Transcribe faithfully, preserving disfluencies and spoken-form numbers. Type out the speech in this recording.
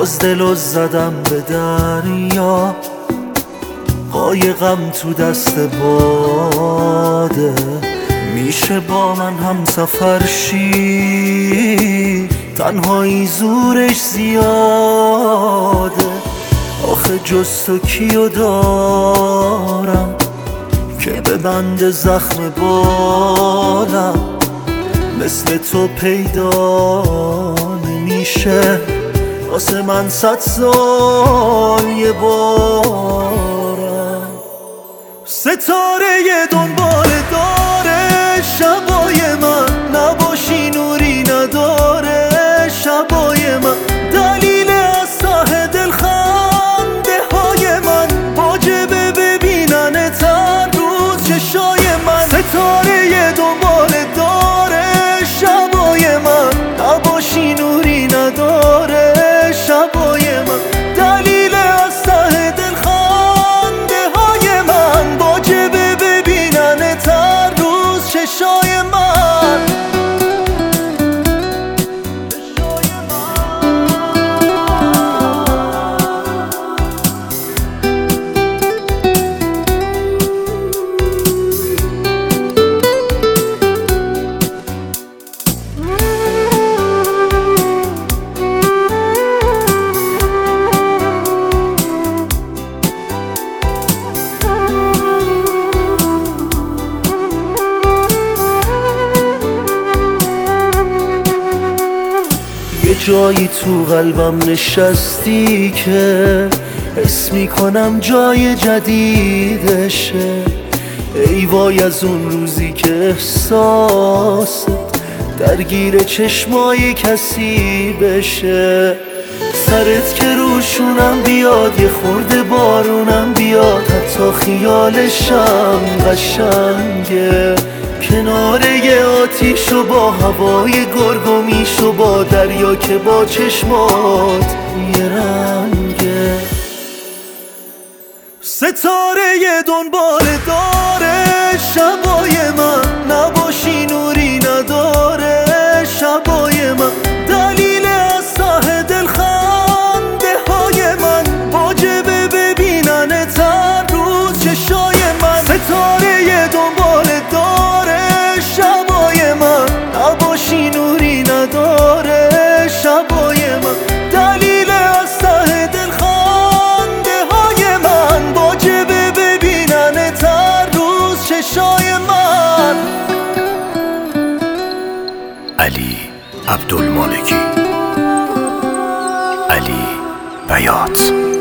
باز دلو زدم به دریا، قایقم تو دست باده. میشه با من هم سفر شی، تنهایی زورش زیاده. آخه جز تو کیو دارم که به بند زخم بالم، مثل تو پیدا نمیشه واسه من صد سال یه بارم. ستاره دنبال داره شبای من، نباشی نوری نداره شبای من. دلیل از ته دل خنده های من، واجبه ببینن تر روز چشای من. ستاره دنبال داره شبای من، نباشی نوری نداره شبای من. دلیل از ته دل خنده های من، واجبه ببینن تر روز چشای من. یه جایی تو قلبم نشستی که حس میکنم جای جدیدشه. ای وای از اون روزی که احساست درگیر چشمای کسی بشه. سرت که روشونم بیاد، یه خورده بارونم بیاد، حتی خیالشم قشنگه. کنار یه آتیش و با هوای گرگومیش و با دریا که با چشمات یه رنگه. ستاره دنبال داره شبای من، نباشی نوری نداره شبای من. دلیل از ته دل خنده های من، واجبه ببینن تر روز چشای من. ستاره دنبال داره شبای من، نباشی نوری نداره شبای من. دلیل از ته دل خنده های من، واجبه ببینن تر روز چشای من. علی عبدالمالکی، علی بیات.